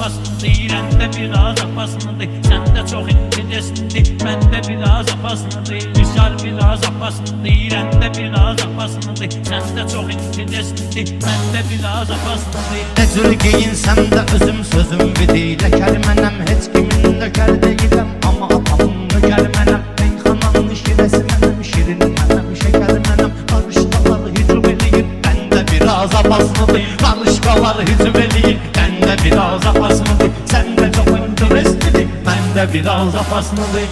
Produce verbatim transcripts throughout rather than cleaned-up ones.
apasını deyirəm də biraz apasını dey. Sən də çox intidesindir, mən də biraz apasını dey. Misal biraz apasını deyirəm də biraz apasını dey. Sən də çox intidesindir, mən də biraz apasını dey. Ne cür giyinsəm də özüm sözüm bidir. Ləkər mənəm, heç kimin nökər deyiləm, amma atamın nökər mənəm. Meyxananın şirəsi mənəm, şirin mənəm, şəkər mənəm. Qarışqalar hücum eləyir, mən də biraz apasını deyil. Qarışqalar hücum eləyir, mən də biraz apasını deyil. Sən də çox intereslidir, mən də biraz apasını deyil.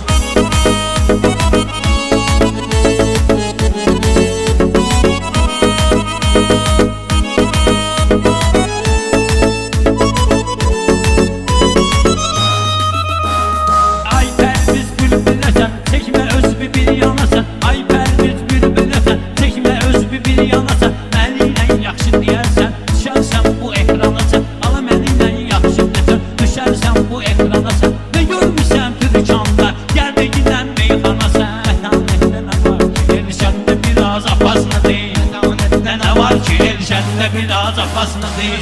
Elşəndə biraz apasını deyir.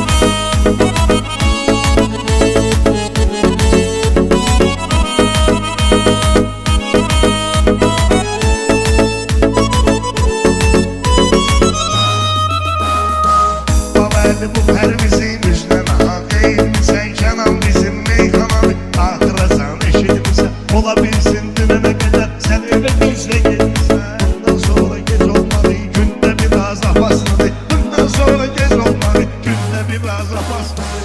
Babalı bu pervizin üstüne ağayım. Sen kenan bizim meyhananı ahırasan eşitmişsen. Olabilsin dünene kadar sen öyle gözle gelirsen. Bundan sonra geç olmalı, günde biraz apasını deyir. Bundan sonra geç olmalı, günde biraz apasını deyir.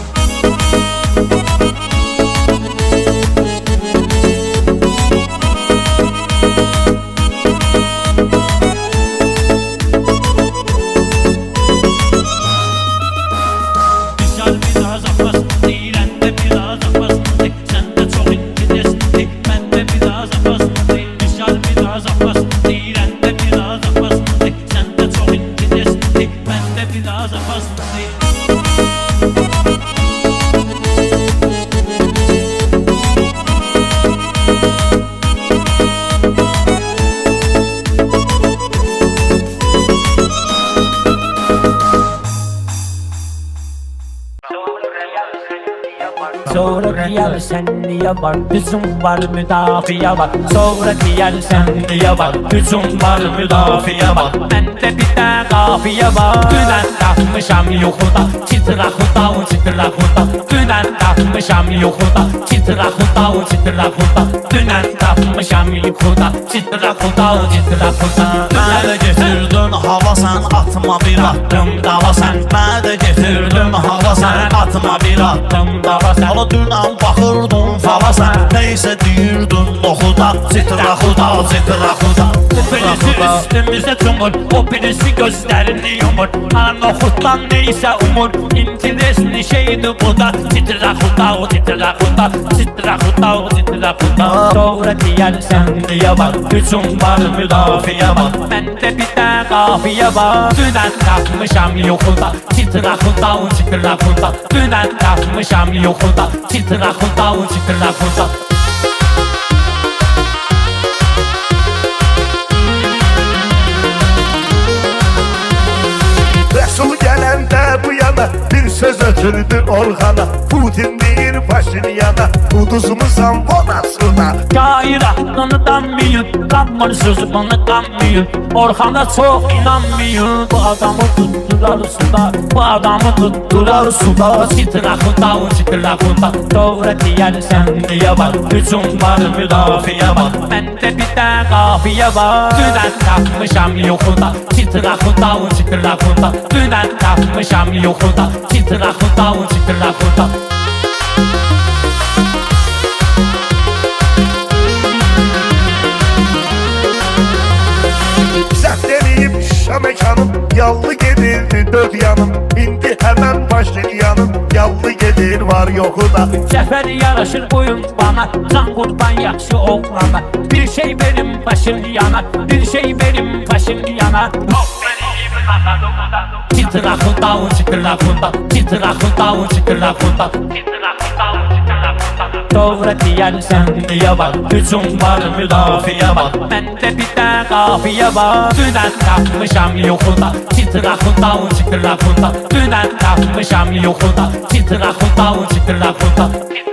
Sonra gelsen niye var, hücum var, müdafiye var. Sonra gelsen niye var, hücum var, müdafiye var. Bende bir de kafiye var. Dünen takmışam yuhuda, çitra huda, çitra huda. Dünen takmışam yuhuda, çitra huda, çitra huda. Dünen takmışam yuhuda, çitra huda, çitra huda. Mənə getirdin hava sən, atma bir attım dava sən. Mənə getirdin hava sən, atma bir attım dava sən. Ala dünən baxırdın fala sən, neysə deyirdin noxuda. Citra xuda, citra xuda. O birisi üstümüze cumur, o birisi gözlerini yumur. Ana noxutdan neyse umur, interesli şeydi bu da. Citra xuda, o citra xuda, citra xuda, o citra xuda. Sonra diyersen niye var, hücum var, müdafiye var. Bende bir de kafiye var. Dünen takmışam yuhuda, citra xuda, o citra xuda. Dünen takmışam yuhuda, citra xuda, o citra xuda. Resul gelende bu yana bir söz ötürdü Orhan'a. Putin değil Paşinyan'a, kuduzumuzdan vonasına. Gair aklını danmıyın, kanman sözü bana kanmıyın. Orhan'a çok inanmıyın. Bu adamı tuttular suda, bu adamı tuttular suda. Citra xuda, citra xuda. Doğru diyersen niye var, hücum var, müdafiye var. Bende bir de kafiye var. Dünen takmışam yuhuda, citra xuda, citra xuda. Dünen takmışam yuhuda, citra xuda, citra xuda. Zəhtləyib şişə mekanım, yallı gedirdi dörd yanım. İndi həmən Paşinyanım, yallı gedir var yoxu da. Cəfər yaraşır boyun bana, can qurban yaxşı oğlana. Bir şey verim Paşinyana, bir şey verim Paşinyana. Citra xuda, citra xuda, citra xuda, citra xuda. Doğru diyersen niye var, hücum var, müdafiye var. Bende bir de kafiye var. Dünen tapmışam yoxuda, titraqunda, titraqunda. Dünen tapmışam yoxuda, titraqunda, titraqunda.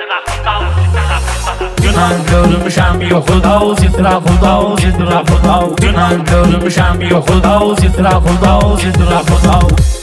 Dünen görmüşəm yoxuda, titraqunda, titraqunda. Dünen görmüşəm yoxuda, titraqunda, titraqunda.